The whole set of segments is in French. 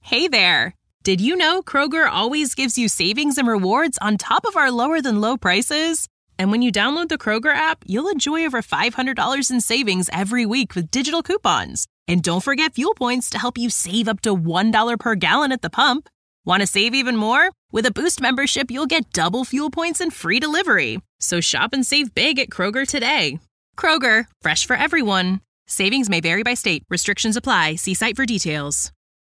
Hey there! Did you know Kroger always gives you savings and rewards on top of our lower-than-low prices? And when you download the Kroger app, you'll enjoy over $500 in savings every week with digital coupons. And don't forget fuel points to help you save up to $1 per gallon at the pump. Want to save even more? With a Boost membership, you'll get double fuel points and free delivery. So shop and save big at Kroger today. Kroger, fresh for everyone. Savings may vary by state. Restrictions apply. See site for details.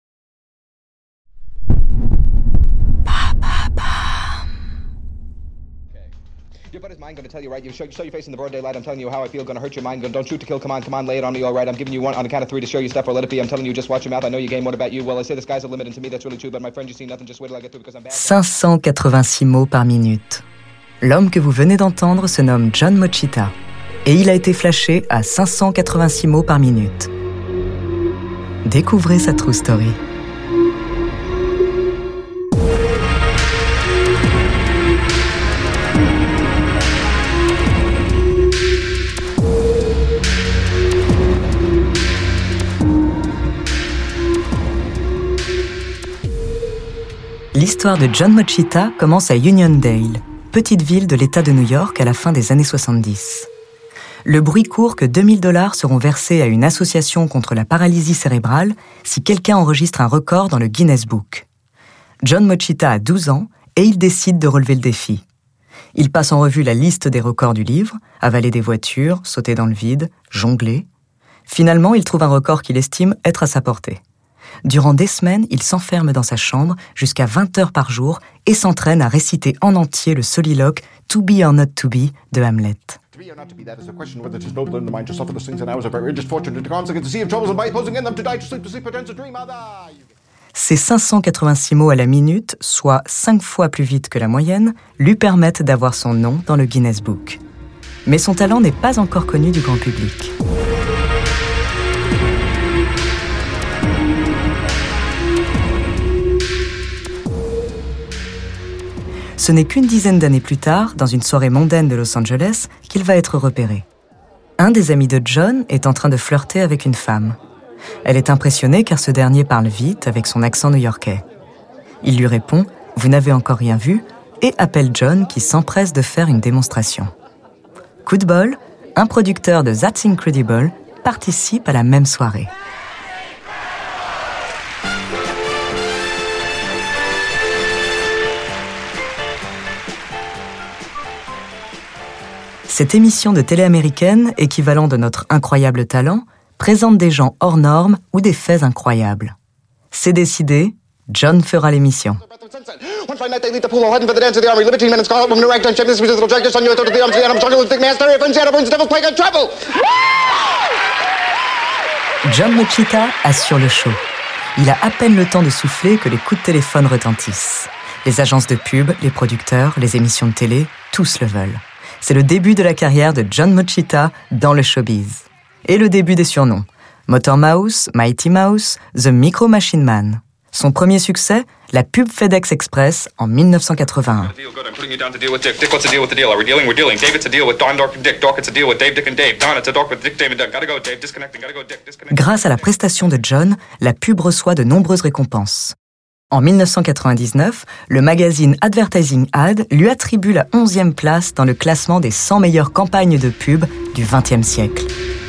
Your buddy's mind going to tell you, right? You show your face in the broad daylight. I'm telling you how I feel. Going to hurt your mind. Don't shoot to kill. Come on, lay it on me. All right. I'm giving you one on the count of three to show you stuff or let it be. I'm telling you, just watch your mouth. I know your game. What about you? Well, I say the sky's the limit, and to me that's really true. But my friend, you see nothing. Just wait till I get through because I'm bad. 586 mots par minute. L'homme que vous venez d'entendre se nomme John Mochita. Et il a été flashé à 586 mots par minute. Découvrez sa true story. L'histoire de John Mochita commence à Uniondale, petite ville de l'État de New York à la fin des années 70. Le bruit court que $2000 seront versés à une association contre la paralysie cérébrale si quelqu'un enregistre un record dans le Guinness Book. John Mochita a 12 ans et il décide de relever le défi. Il passe en revue la liste des records du livre, avaler des voitures, sauter dans le vide, jongler. Finalement, il trouve un record qu'il estime être à sa portée. Durant des semaines, il s'enferme dans sa chambre jusqu'à 20 heures par jour et s'entraîne à réciter en entier le soliloque « To be or not to be » de Hamlet. Ces 586 mots à la minute, soit 5 fois plus vite que la moyenne, lui permettent d'avoir son nom dans le Guinness Book. Mais son talent n'est pas encore connu du grand public. Ce n'est qu'une dizaine d'années plus tard, dans une soirée mondaine de Los Angeles, qu'il va être repéré. Un des amis de John est en train de flirter avec une femme. Elle est impressionnée car ce dernier parle vite avec son accent new-yorkais. Il lui répond « Vous n'avez encore rien vu ?» et appelle John qui s'empresse de faire une démonstration. Coup de bol, un producteur de That's Incredible participe à la même soirée. Cette émission de télé américaine, équivalent de notre incroyable talent, présente des gens hors normes ou des faits incroyables. C'est décidé, John fera l'émission. John Mochita assure le show. Il a à peine le temps de souffler que les coups de téléphone retentissent. Les agences de pub, les producteurs, les émissions de télé, tous le veulent. C'est le début de la carrière de John Mochita dans le showbiz. Et le début des surnoms. Motor Mouse, Mighty Mouse, The Micro Machine Man. Son premier succès, la pub FedEx Express en 1981. Grâce à la prestation de John, la pub reçoit de nombreuses récompenses. En 1999, le magazine Advertising Ad lui attribue la 11e place dans le classement des 100 meilleures campagnes de pub du XXe siècle.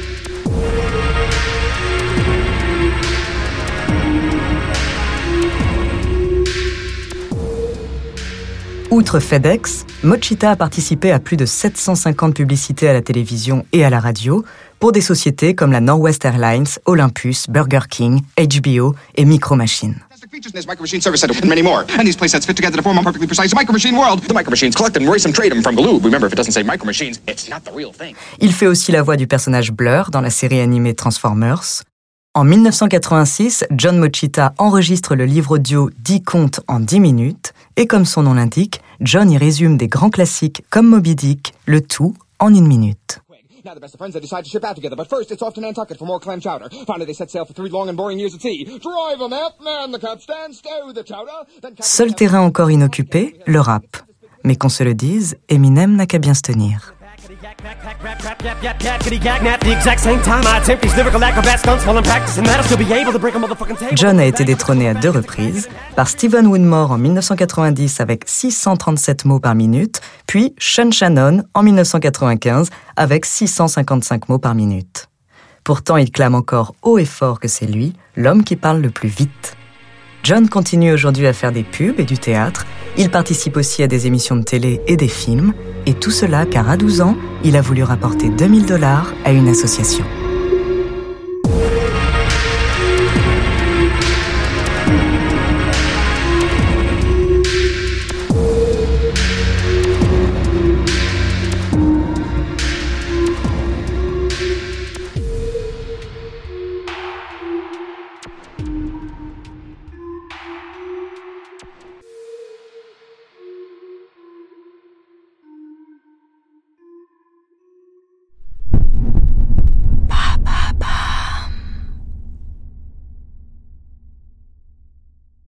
Outre FedEx, Mochita a participé à plus de 750 publicités à la télévision et à la radio pour des sociétés comme la Northwest Airlines, Olympus, Burger King, HBO et Micro Machine. Features in this Micro Machine service center and many more. And these playsets fit together to form a perfectly precise Micro Machine world. The Micro Machines collect them, race them, trade them from Galoob. Remember, if it doesn't say Micro Machines, it's not the real thing. Il fait aussi la voix du personnage Blur dans la série animée Transformers. En 1986, John Mochita enregistre le livre audio 10 contes en 10 minutes. Et comme son nom l'indique, John y résume des grands classiques comme Moby Dick, le tout en 1 minute. Now the best of friends, they decide to ship out together, but first it's off to Nantucket for more clam chowder. Finally they set sail for 3 long and boring years at sea. Drive 'em up, man the capstan, stow the chowder. Seul terrain encore inoccupé, le rap. Mais qu'on se le dise, Eminem n'a qu'à bien se tenir. John a été détrôné à 2 reprises, par Stephen Winmore en 1990 avec 637 mots par minute, puis Sean Shannon en 1995 avec 655 mots par minute. Pourtant, il clame encore haut et fort que c'est lui, l'homme qui parle le plus vite. John continue aujourd'hui à faire des pubs et du théâtre, il participe aussi à des émissions de télé et des films, et tout cela car à 12 ans, il a voulu rapporter $2000 à une association.